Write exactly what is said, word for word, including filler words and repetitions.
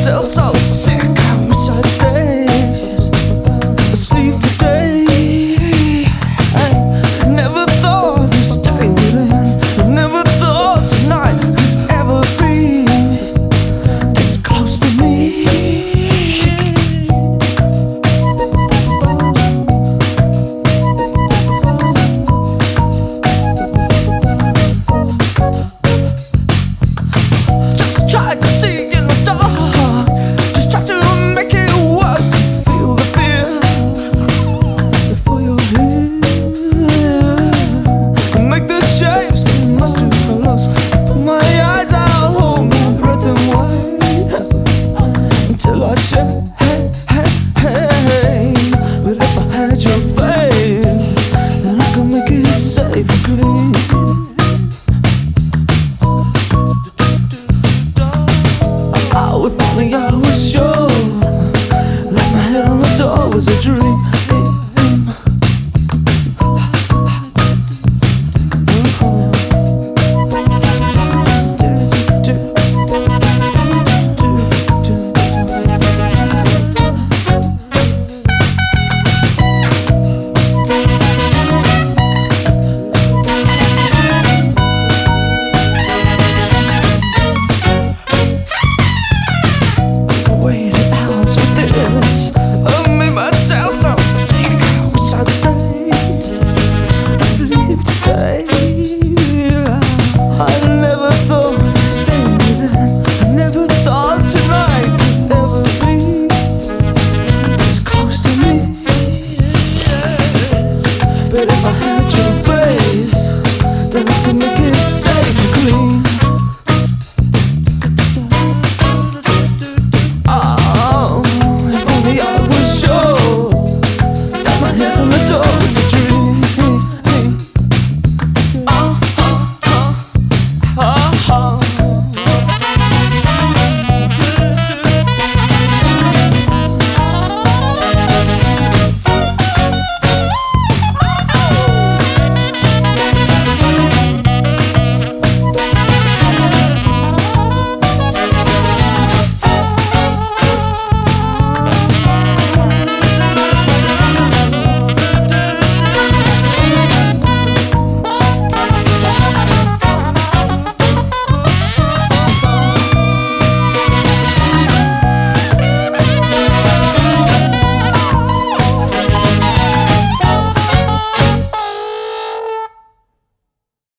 myself so sick. I wish I'd stay asleep today. I never thought this day would end. Never thought tonight could ever be this close to me. Just tried to see in the dark, just try to make it work. Feel the fear before you're here. Make the shapes come much too close. Put my eyes out, hold my breath and wait until I shake. Hey, hey, hey. But if I had your faith, then I could make it safe and clean. Oh, if only I was sure, like my head on the door was a dream. Waited hours for this, I made myself so sick. I wish I'd stay asleep today. I never thought this day would end. I never thought tonight